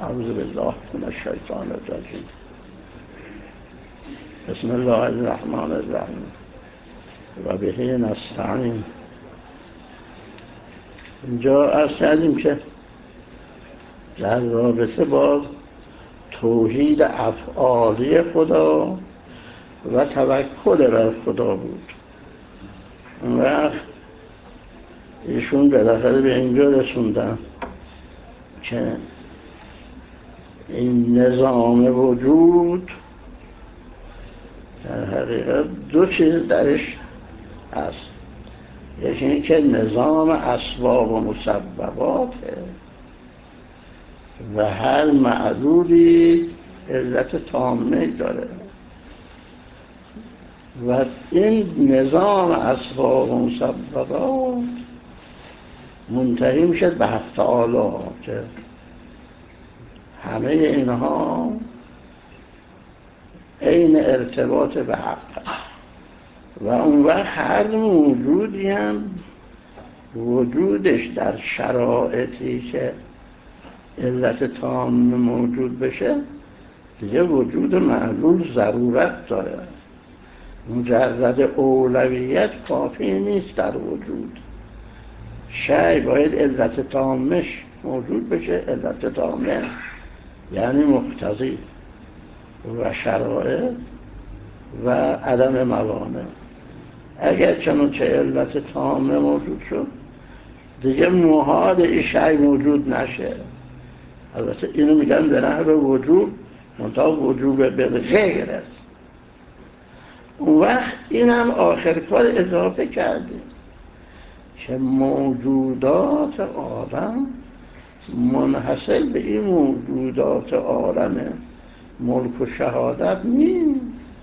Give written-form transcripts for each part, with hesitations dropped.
اعوذ بالله من الشیطان الرجیم. بسم الله الرحمن الرحیم و به نستعین. اینجا عرض کردیم که در رابطه با توحید افعالی خدا و توکل بر خدا بود. اون وقت ایشون بالاخره به اینجا رسوندن که این نظام وجود در حقیقت دو چیز درش هست. یکی این که نظام اسباب و مسبباته و هر معلولی علت تامه داره و این نظام اسباب و مسببات منتهی میشه به حق تعالی که همه اینها عین ارتباط به حق هست و اون وقت هر موجودی هم وجودش در شرایطی که علت تام موجود بشه دیگه وجود معلول ضرورت داره. مجرد اولویت کافی نیست در وجود. شیء باید علت تامش موجود بشه. علت تامه یعنی مقتضی و شرایط و عدم موانع. اگر چنانچه علت تامه موجود شد دیگه محال این شیء موجود نشه. البته اینو میگن به نحو وجوب، منتها وجوب بالغیر است. اون وقت اینم آخر کار اضافه کردیم که موجودات عالم منحصر به این موجودات عالم ملک و شهادت نیست.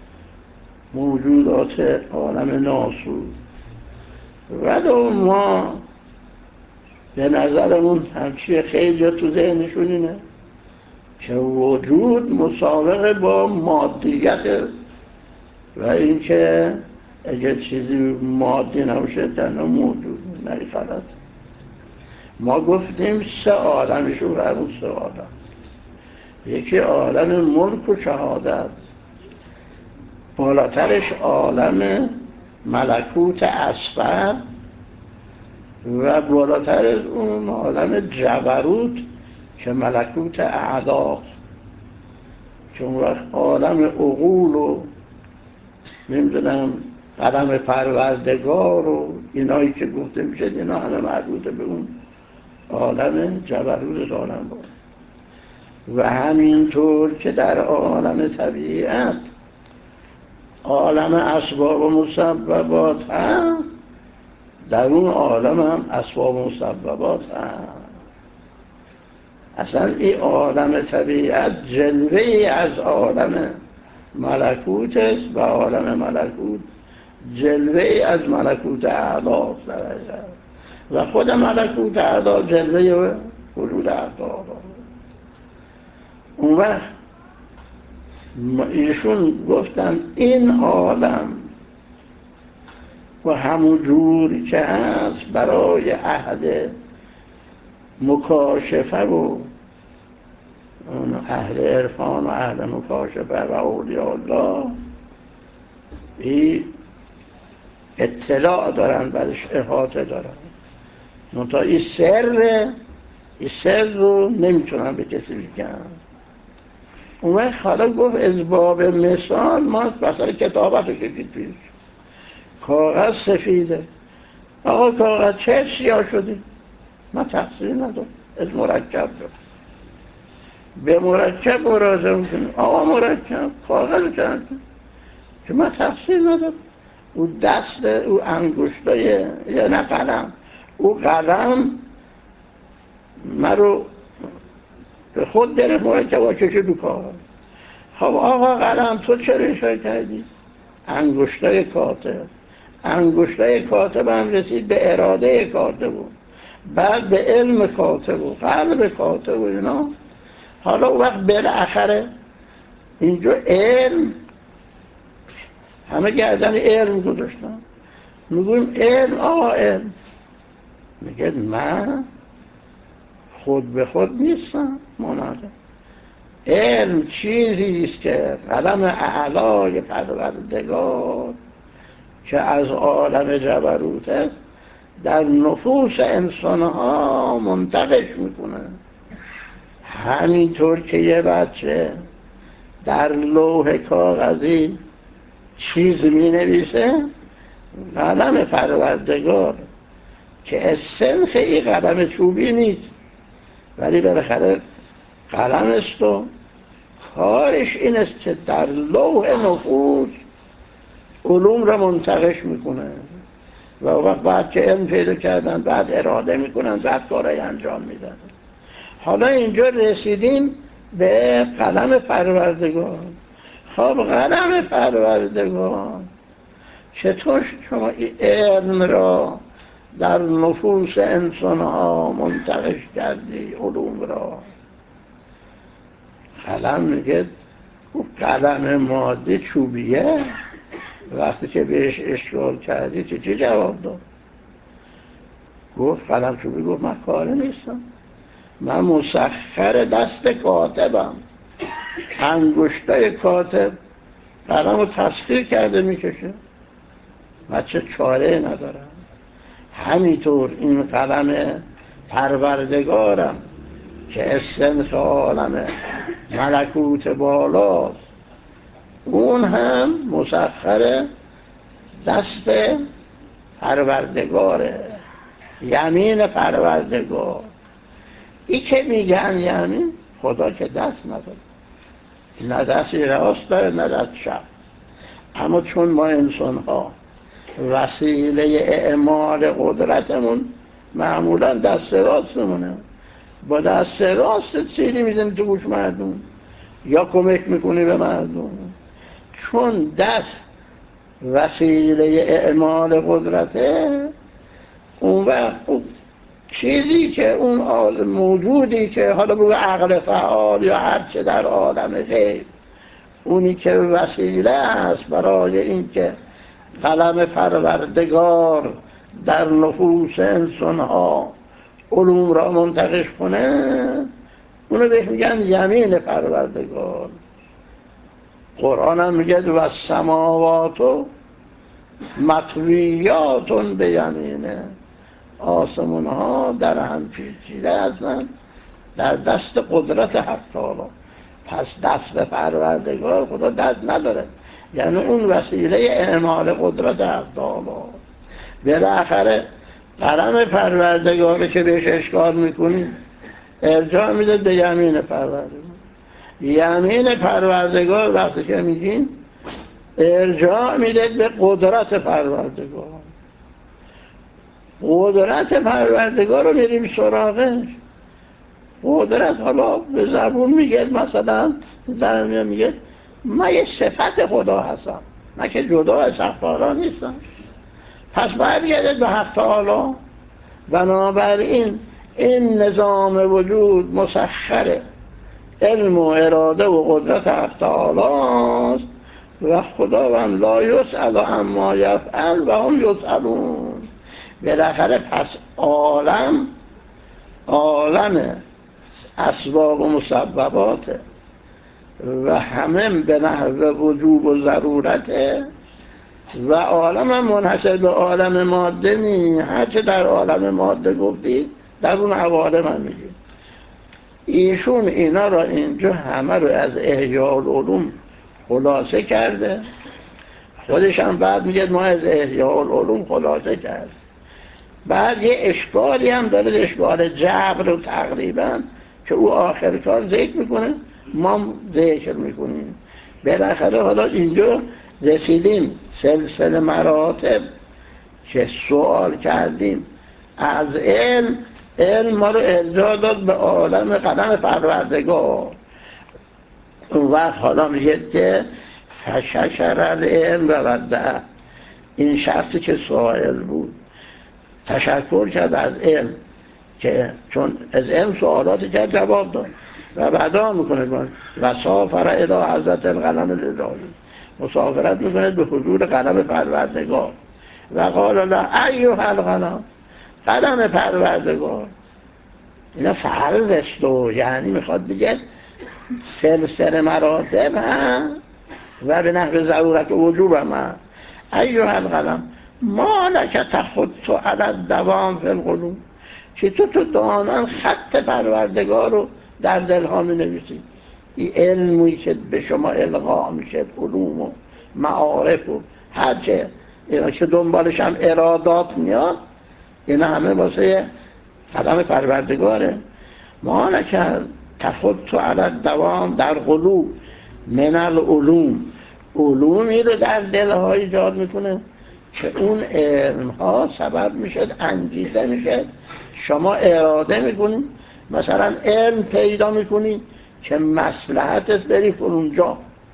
موجودات عالم ناسود ولو ما به نظرمون همچی خیلی تو ذهنشون اینه که وجود مسابقه با مادیت و اینکه اگر چیزی مادی نباشه تنها موجود نه. غلط. ما گفتیم سه عالمشون و اون سه عالم. یکی عالم ملک و شهادت، بالاترش عالم ملکوت اصغر و بالاتر از اون عالم جبروت که ملکوت اعلی، چون وقت عالم عقول و نمیدونم قدم پروردگار و اینایی که گفته میشه اینا همه مربوط به اون عالم جبروت عالم بود. و همینطور که در عالم طبیعت عالم اسباب و مسببات هست، در اون عالم هم اسباب و مسببات هست. اصلا این عالم طبیعت جلوه از عالم ملکوت است و عالم ملکوت جلوه از ملکوت اعلی است و خود ملکوت اعلی جلوه وجود اعلی. اون وقت ایشون گفتن این عالم و همون جوری که هست برای اهل مکاشفه و اهل عرفان و اهل مکاشفه و اولیاء الله این اطلاع دارن، برش احاطه دارن. منتها این سر رو نمیتونن به کسی بگن. اون وقت حالا گفت از باب مثال ما مثلا کتابت رو کشید پیش کاغذ سفیده. آقا کاغذ چه سیاه شدی؟ من تقصیر ندارم، از مرکب دارم. به مرکب مراجعه میکنم. آقا مرکب کاغذ چند که من تقصیر ندارم. او دست او انگشتای یا نه قلم، او قلم من رو به خود داره مرکب ها کشید دو کاغذ. خب آقا قلم تو چرا اشاره کردی؟ انگشتای کاتب. انگشتای کاتب هم رسید به اراده کاتب بود، بعد به علم کاتب و قلب کاتب و اینا. حالا وقت بالاخره اینجا علم همه گردن علم گذاشتن. میگویم علم. آقا علم میگه من خود به خود نیستم. مناظر علم چیزی است که قلم اعلای پروردگار که از عالم جبروت است در نفوس انسانها منتقش میکنه. همینطور که یه بچه در لوح کاغذی چیز می نویسه، قلم پروردگار که اسنس این قلم چوبی نیست ولی بالاخره قلم است و کارش این است که در لوح نفوس علوم را منتقش میکنه و وقت بعد که علم پیدا کردن بعد اراده میکنن، بعد کارهای انجام میدن. حالا اینجا رسیدیم به قلم پروردگار. خب قلم پروردگار چطور شما این علم را در نفوس انسانها منتقش کردی، علوم را؟ قلم میگه قلم ماده چوبیه. وقتی که بهش اشکال کردی چی جواب داد؟ گفت قلم چوبی. گفت من کاره نیستم، من مسخر دست کاتبم. انگشتای کاتب قلم رو تسخیر کرده میکشه، من چه چاره ندارم. همینطور این قلم پروردگارم که استنس عالم ملکوت بالاست، اون هم مسخر دست پروردگاره، یمین پروردگار. ای که میگن یمین، خدا که دست نداره، نه دستی راست داره نه دست چپ. اما چون ما انسان ها وسیله اعمال قدرتمون معمولا دست راستمونه، با دست راست سیری میزنی تو گوش مردم یا کمک میکنی به مردم. چون دست وسیله اعمال قدرته، اون وقت چیزی که اون موجودی که حالا بگو عقل فعال یا هرچه در عالم غیب، اونی که وسیله است برای این که قلم پروردگار در نفوس انسانها علوم را منتقش کنه، اونو بهش میگن یمین پروردگار. قرآن هم میگه و السماوات مطویات به یمینه، آسمان ها در هم پیچیده هستند در دست قدرت حق تعالی. پس دست پروردگار خدا دست نداره، یعنی اون وسیله اعمال قدرت حق تعالی. بالاخره قلم پروردگاری که بهش اشکال میکنیم ارجاع میده به یمین پروردگار. یمین پروردگار وقتی که میگیم ارجاع میده به قدرت پروردگار. قدرت پروردگار رو میریم سراغش. قدرت حالا به زبون میگه، مثلا زبون میگه من یه صفت خدا هستم، من که جدا از حق تعالی نیستم. پس برگردید به حق تعالی. بنابراین این نظام وجود مسخر علم و اراده و قدرت حق تعالی است و خداوند لا یسأل عما یفعل و هم یسألون. بالاخره پس عالم اسباب و مسبباته و همه به نحو وجوب و ضرورته و عالم هم منحصر به عالم ماده نی. هرچه در عالم ماده گفتی در اون عوالم هم میگی. ایشون اینا را اینجا همه رو از احیاء العلوم خلاصه کرده. خودش هم بعد میگه ما از احیاء العلوم خلاصه کرد. بعد یه اشکالی هم داره، اشکال جبر رو تقریبا که او آخر کار ذکر میکنه، ما ذکر میکنیم. بالاخره حالا اینجا رسیدیم سلسله مراتب که سوال کردیم از علم ما رو ارجاع داد به عالم قلم پروردگار. اون وقت حالا میگه که فشکر العلم و وده، این شخصی که سائل بود تشکر کرد از علم که چون از علم سوالاتی کرد جواب داد و بعدا میکنه و سافر الی حضرت القلم الالهی، مسافرت میکنه به حضور قلم پروردگار و قال له ایها القلم، قلم پروردگار. اینا فرض است و یعنی میخواد بگه سلسله مراتب هم و به نحو ضرورت و وجوب هم. ایها القلم ما لک تخط علی الدوام فی القلوب، که تو دائما خط پروردگار رو در دلها می نویسی. این علمی که به شما القا میشه، علوم و معارف و هرچه اینا که دنبالش هم ارادات میاد، اینا همه واسه قدم پروردگاره. ما لک تخط علی الدوام در قلوب من العلوم، علومی رو در دلها ایجاد میکنه که اون علمها سبب میشه، انگیزه میشه، شما اراده میکنید. مثلا علم پیدا میکنید که مصلحتت بری اونجا،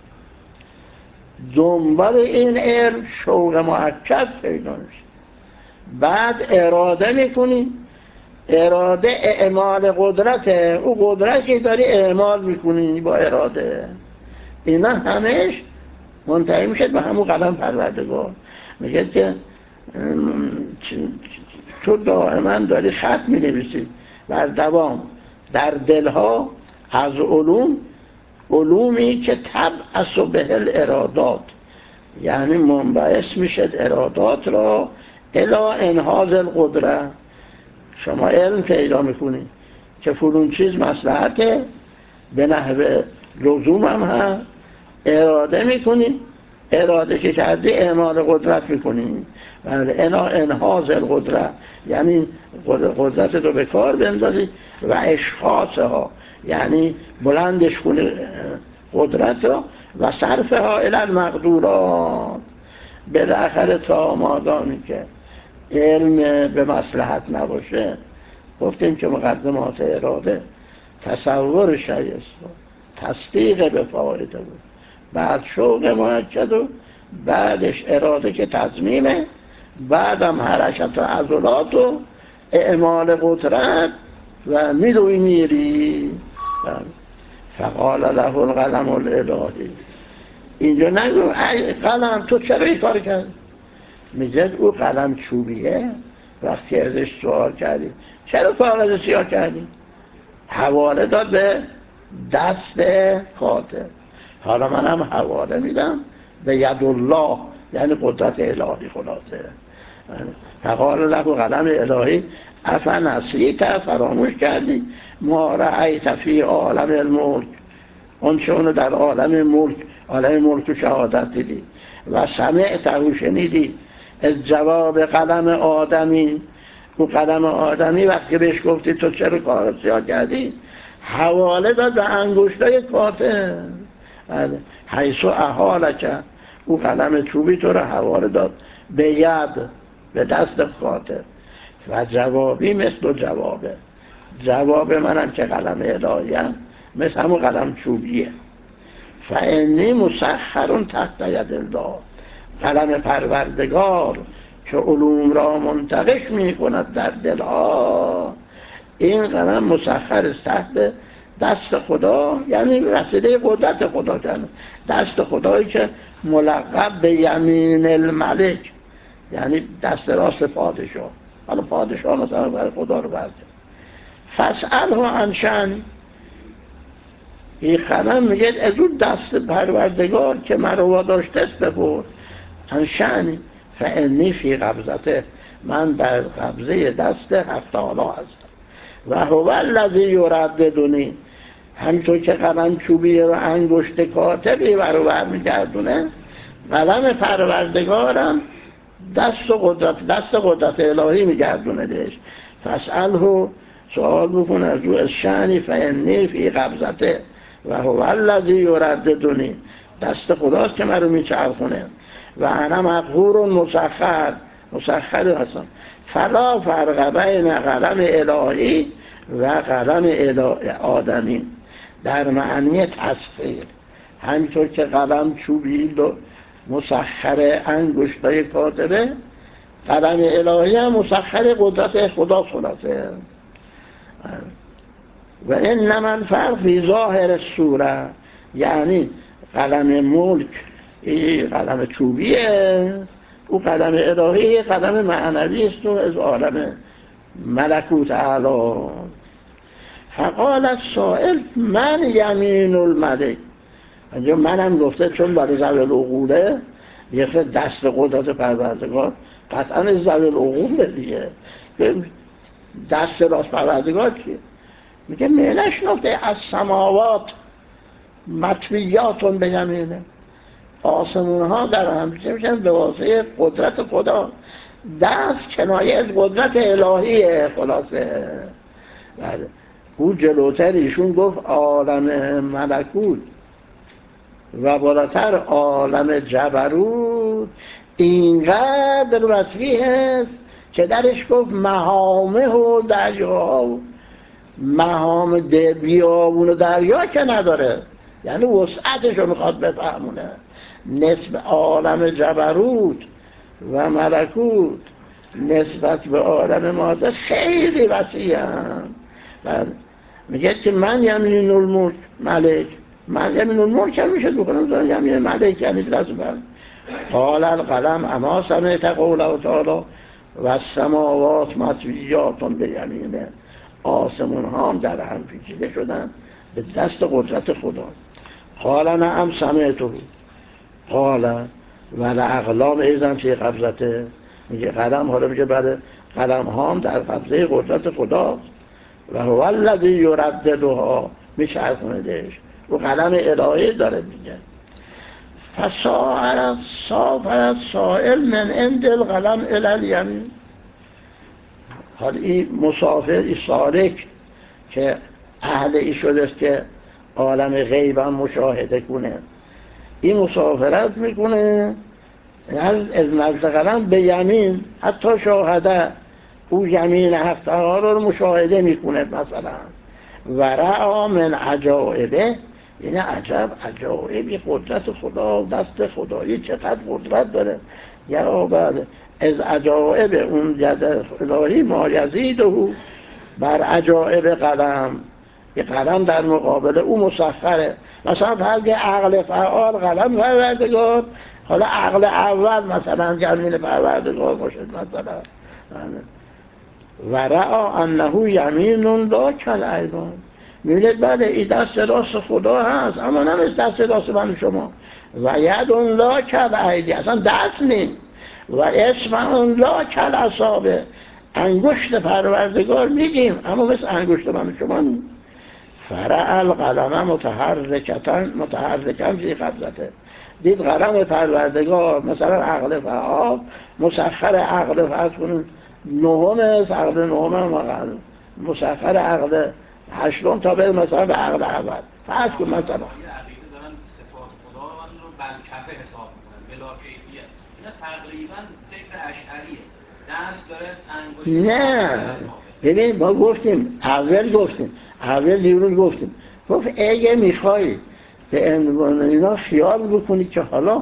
دنبال این علم شوق مؤکد پیدا میشه. بعد اراده میکنید، اراده اعمال قدرته، او قدرتی داری اعمال میکنی با اراده. اینا همش منتهی میشه به همون قدم پروردگار. میگه که تو دائما داری خط مینویسی بر دوام در دلها از علوم، علومی که تبعث به الارادات، یعنی منبعث میشه ارادات را الی انهاض القدره. شما علم پیدا میکنی که فلون چیز مصلحته، به نحو لزوم هم هست، اراده میکنی، اراده که کردی اعمال قدرت میکنی. انا انهاض القدره یعنی قدرت رو به کار بندازی، و اشخاصها یعنی بلندش کنی قدرت را، و صرفها الی المقدورات، بالاخره تا مادامی که علم به مصلحت نباشه. گفتیم که مقدمات اراده تصور شیء است، تصدیق به فایده بود، بعد شوق مؤکد و بعدش اراده که تضمیمه، بعدم حرکت و عضلات و اعمال قدرت و میدوی میری. فقال له القلم الالهی، اینجا نگو ای قلم تو چرا این کار کردی؟ میگه او قلم چوبیه، وقتی ازش سوال کردی چرا کاغذ سیاه کردی؟ حواله داد به دست کاتب. حالا من هم حواله میدم به ید الله، یعنی قدرت الهی. خلاصه فقال له قلم الهی افنسیت، فراموش کردی ما رأیت فی عالم الملک، اون چه اونو در عالم ملک، عالم ملک و شهادت دیدی، و سمعت شنیدی از جواب قلم آدمی. او قلم آدمی وقتی بهش گفتی تو چرا کار سیاه کردی، حواله داد به انگشتای کاتب. حیث احالک، او قلم چوبی تو رو حواله داد به ید، به دست کاتب. و جوابی مثل جوابه، جواب منم که قلم الهیم مثل همون قلم چوبیه. فانی مسخر تحت ید الله، قلم پروردگار که علوم را منتقش می کند در دلها، این قلم مسخر تحت دست خدا، یعنی وسیله قدرت خدا کنه، دست خدایی که ملقب به یمین الملک، یعنی دست راست پادشاه. حالا پادشاه مثلا برای خدا رو برده. فاسأله عن شأنی، این قلم میگه از اون دست پروردگار که من رو واداشته است بپرس. عن شأنی فانی فی قبضته، من در قبضه دست حق تعالی هستم. و هو الذی یرددنی، همینطور که قلم چوبی و انگشت کاتبی برابر میگردونه، قلم پروردگارم دست قدرت الهی میگردونه دهش. فاسأله، سوال بکنه از او از شأنی فانی فی قبضته و هو الذی یرددنی، دست خداست که من رو میچرخونه. و انا مقهور مسخر هستم. فلا فرق بین قلم الهی و قلم آدمی در معنی تصغیر. همینطور که قلم چوبی مسخر انگشتای کاتبه، قلم الهی هم مسخر قدرت خدا خلاصه. و انما الفرق فی ظاهر الصوره، یعنی قلم ملک این قلم چوبیه، او قلم الهی قلم معنوی است و از عالم ملکوت اعلی. فقال السائل من یمین الملک. اینجا منم گفته چون برای ذوی العقوله یه دست قدرت پروردگار قطعا ذوی العقول دیگه. دست راست پروردگار چیه؟ میگه میلش نفته از سماوات مطویاتون به یمینه، آسمون ها در هم میشن به واسطه قدرت خدا. دست کنایه از قدرت الهیه. خلاصه بله. او جلوتر ایشون گفت عالم ملکوت و بالاتر عالم جبروت اینقدر وسیع است که درش گفت مهامه و دریا. مهام بیابون و دریا که نداره، یعنی وسعتش رو میخواد بفهمونه. نسبت عالم جبروت و ملکوت نسبت به عالم ماده خیلی وسیع هم. میگه که من یمین الملک ملک، من یمین الملک هم میشه بکنم یمین ملک یعنی لازم. قال القلم اما سمعت قوله تعالی و السماوات مطویاتون به یمینه. آسمون ها هم در هم پیچیده شدن به دست قدرت خدا. قال نعم سمعته. قال ولی اقلام ایزن فی قبضته. میگه قلم، حالا میگه بله قلم ها هم در قبضه قدرت خدا و هو الذی یرددها، میچرخوندش. و قلم الهی داره دیگه. فسافر السائل من عند القلم الی الیمین. حالا این مسافر، این سالک که اهل ای شده که عالم غیب هم مشاهده کنه، این مسافرت میکنه از نزد قلم به یمین، حتی شاهده او یمین حق تعالی رو مشاهده میکنه مثلا. و رعا من عجائبه، یعنی عجب عجایبی قدرت خدا، دست خدایی چقدر قدرت داره. یا بعد از عجائب اون ید الهی ما یزیده بر عجائب قلم. یه قلم در مقابل او مسخره. مثلا فرض عقل فعال قلم پروردگار، حالا عقل اول مثلا جمین پروردگار باشد مثلا. و رعا انه یمین لا کالایمان. میبینید بله این دست راست خدا هست اما نمیست دست راست من شما. و ید لا کالایدی، اصلا دست نیست. و اسم لا کالاصابع، انگشت پروردگار میگیم اما مثل انگشت من شما نیست. فرع القلم متحرکن فی قبضته. دید قلم پروردگار مثلا عقل فعال مسخر عقل فرض کنیم نهم است، عقل نهم هم مسخر عقل هشتم تا به مثلا به عقل اول فرض کنیم مثلا. عقیده دارن صفات خدا رو بالکفه حساب میکنن بلا کیفیت. اینا تقریبا فکر اشعریه. دست داره انگشت. نه ببین ما گفتیم اول دیرون گفتیم گفت اگه میخوایی به عنوان اینا خیال بکنید که حالا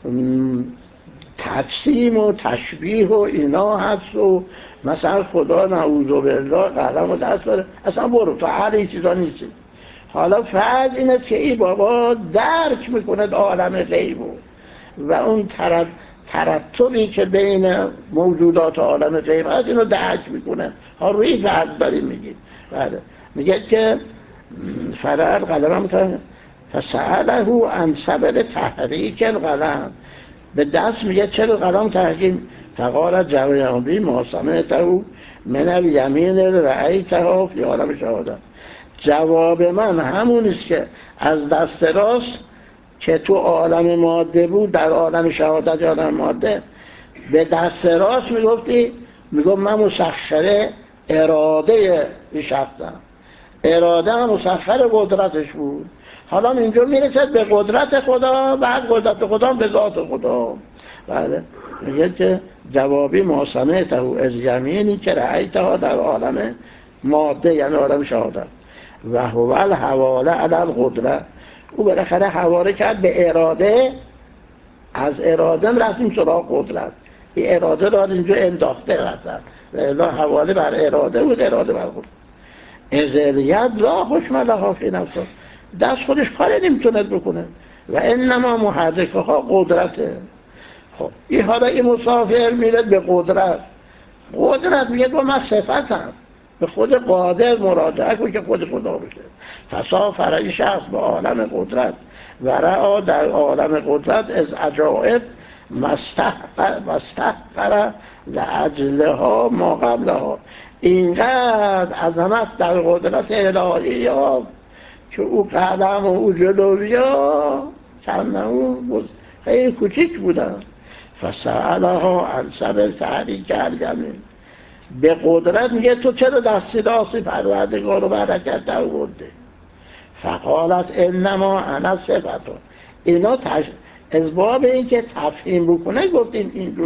تقسیم و تشبیه و اینا هست و مثلا خدا نعوذ بالله قلم و دست داره، اصلا برو تو هر این چیزا نیستی. حالا فرض اینه که این بابا درک میکنه عالم غیبو و اون ترتبی که بین موجودات عالم غیب هست اینو درک میکنه. ها روی فرض داریم میگید. بله میگه که فرع القلم فسأله عن سبب تحریک القلم. به دست میگه چرا قلم تحریم؟ فقال جوابی ما سمعته من الیمین رأیتها فی عالم شهادت. جواب من همونیست که از دست راست که تو عالم ماده بود در عالم شهادت عالم ماده به دست راست میگفتی. میگفت من مسخر اراده شخصم، اراده هم مسخر قدرتش بود. حالا اینجا میرسد به قدرت خدا، بعد قدرت خدا به ذات خدا. بله میگه که جوابی ما سمعته از یمینی که رأیتها در عالم ماده یعنی عالم شهادت. و هو الحواله علی القدرت. او بالاخره حواله کرد به اراده، از اراده رفتیم سراغ قدرت. این اراده را اینجا انداخته رفتن و الا حواله بر اراده بود، اراده بر قدرت. ازلیت لا حکم لها فی نفسه. دست خودش کاری نمیتونه بکنه و انما محرکه ها قدرته. خب این حالا این مسافر میره به قدرت. قدرت میگه با من صفتم، به خود قادر مراجعه کن که خود خدا بشه. فسافر این شخص به عالم قدرت و رعا در عالم قدرت از عجائب مستحقر لعجلها ما قبلها. اینقدر عظمت در قدرت الهی ها که او قدم و او جلوی ها چندمون خیلی کوچیک بودن. فسألها عن سبب تحریک الجمین، به قدرت میگه تو چرا دستی داستی پروردگار رو برکت در برده؟ فقالت انما انا صفتون. اینا از باب این که تفهیم بکنه گفتیم اینجور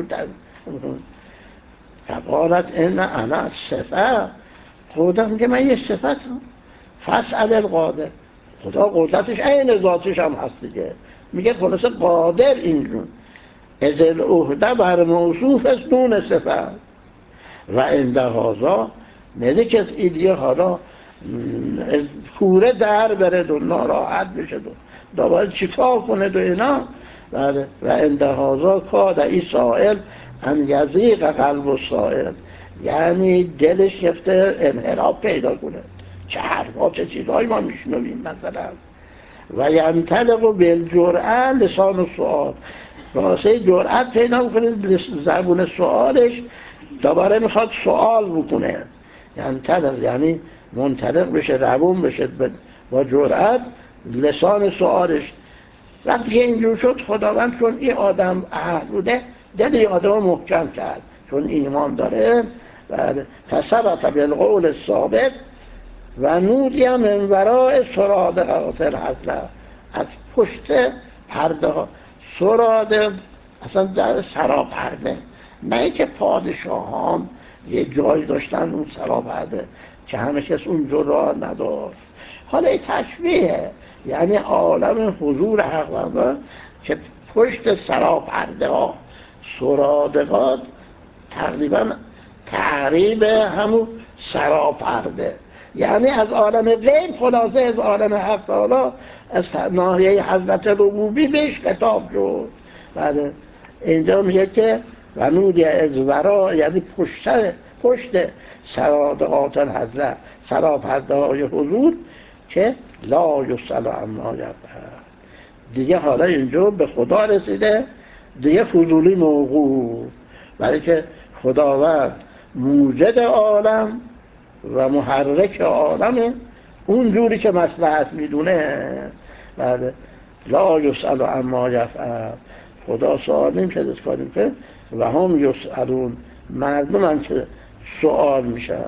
فقالت ان انا صفت. خدا میگه من یه صفتم. فاسأل القادر، خدا قدرتش عین ذاتش هم هست دیگه. میگه خلاصه قادر اینجور از العهده بر موصوف است دون صفت و اندهازا نده که از ایدیه حالا کوره در برد و ناراحت بشه دا باید چیکار کنه و اینا. و اندهازا کاد ای سائل ان یضیق قلب و سائل، یعنی دلش گفته انحراف پیدا کنه. چه حرفا چه چیزهایی ما میشنویم مثلا. و ینطلق بالجرأة لسان السؤال، واسه جرأت پیدا میکنه زبون سؤالش دوباره میخواد سؤال بکنه. ینطلق یعنی منطلق بشه، روون بشه با جرأت لسان سؤالش. وقتی که اینجور شد خداوند چون این آدم اهل بوده دل این آدم محکم کرد چون ایمان داره. فثبت بالقول ثابت و نودی من ورای سرادقات الحضره، از پشت پرده ها. سراده اصلا در سراپرده، نه که پادشاهان یه جای داشتن اون سراپرده که همه کس اونجا را نداشت. حالا این تشبیه یعنی عالم حضور حق که پشت سراپرده ها. سرادقات تقریبا تعریب همون سراپرده، یعنی از عالم غیب خلاصه از عالم حق تعالی از ناحیه حضرت ربوبی بهش خطاب شد. بعد اینجا میگه که و نودی از ورا یعنی پشت سرادقات الحضره، سراپرده های حضور که لا یسأل عما یفعل. دیگه حالا اینجا به خدا رسیده دیگه فضولی موقوف، برای که خداوند موجد عالم و محرک عالم اون جوری که مصلحت میدونه. بعد لا یسأل عما یفعل، خدا سوال نمیشه از کاری میکنه و هم یسألون، مردم هم که سوال میشن.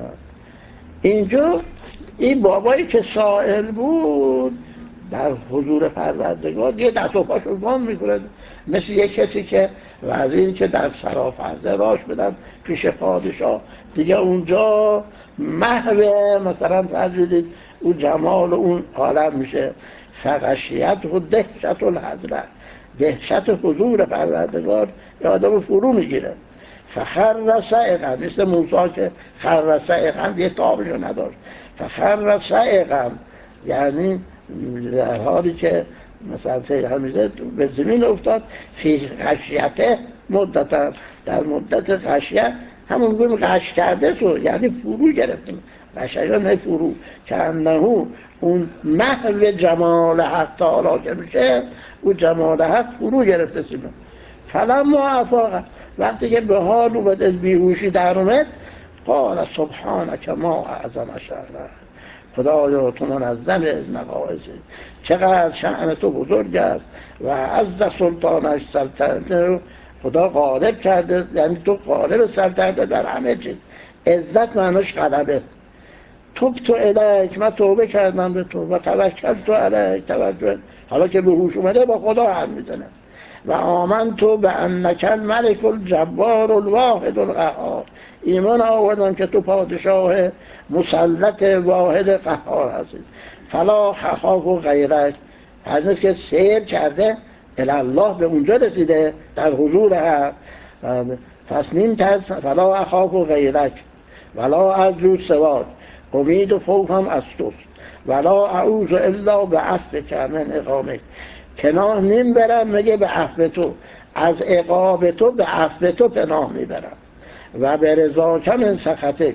اینجا این بابایی که سائل بود در حضور پروردگار یه دست و پاشو گام میکنه، مثل یک کسی که وزیر که در سراپرده راش بدن پیش پادشاه دیگه اونجا محو مثلا تجدید اون جمال اون عالم میشه. فغشیت و دهشت الحضره، دهشت حضور پروردگار یه آدم فرو میگیره. فخر سائقا، مثل موسی که خر سائقا یه تابشو نداشت. فخر سائقا یعنی در حالی که مثلا همیشه به زمین افتاد. فی غشیته مدت، در مدت غشیه همون گویم غش کرده تو یعنی فرو گرفتیم. غشیه نه فرو که انهو اون محو جمال حق تعالی که میشه اون جمال حق فرو گرفته سیمون. فلما افاق، وقتی که به حال اومد از بیهوشی در اومد قال سبحانک ما اعظم شأنک، خدایا تو منظم از مقایسه، چقدر شأن تو بزرگ است و عز سلطانش سلطنت خدا غالب کرده، یعنی تو غالب سلطنت در همه چیز. عزت معناش غلبه. توبت الیک، من توبه کردم به تو، و توکلت علیک توکل، حالا که به هوش اومده با خدا حرف میزنه. و آمنت بانک الملک الجبار الواحد القهار، ایمان آوردم که تو پادشاه مسلط واحد قهار هستی. فلا خخاف و غیرک، از که سیر کرده الله به اونجا رسیده در حضور حق. پس نیم ترس، فلا اخاف و غیرک ولا ارجو سواک، امید و خوف هم از توست. ولا اعوذ الا بعفوک من اقامک، پناه نیم برم مگه به عفو تو، از عقاب تو به عفو تو پناه میبرم. و به رضاک من سخطک،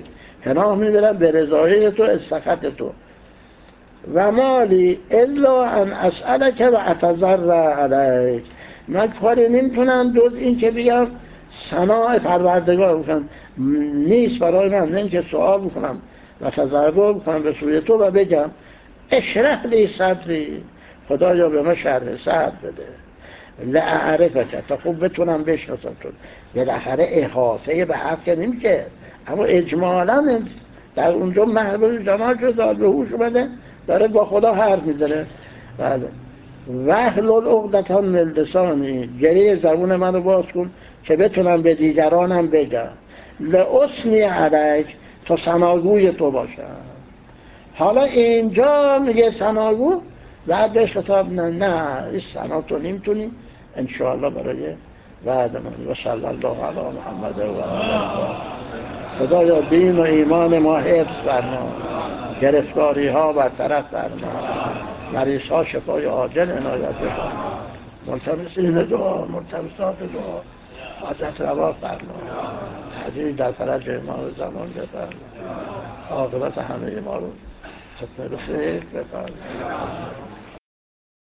پناه میبرم به رضای تو از سخط تو. و مالی الا ان اسألک و اتضرع علیک، من کاری نمیتونم جز این که بگم ثناء پروردگار بکنم، نیست برای من نه اینکه سوال بکنم و تضرع بکنم به سوی تو و بگم اشرح لی صدری، خدایا به من شرح صدر بده، لأعرفک، تا خوب بتونم بشناسم تو. بالاخره احاطه به حرف که نمیشه، اما اجمالا در اونجا محبوب جماع شد به هوش اومده داره با خدا حرف میزنه. بله. واحلل عقدة من لسانی، گره زبون منو باز کن که بتونم به دیگرانم بگم، لأثنی علیک، تا ثناگوی تو باشم. حالا اینجا میگه ثناگو، بعدش خطاب نه این ثنا تو نمیتونی انشاءالله برای بعد من. و صلی الله علی محمد و آله. خدایا دین و ایمان ما حفظ فرما، گرفتاری ها برطرف فرما، مریض ها شفای عاجل عنایت فرما، ملتمسین دعا، ملتمسات دعا حاجت روا فرما، عزیز در فرج ما و زمان بفرما، عاقبت همه ما رو ختم به خیر بفرما.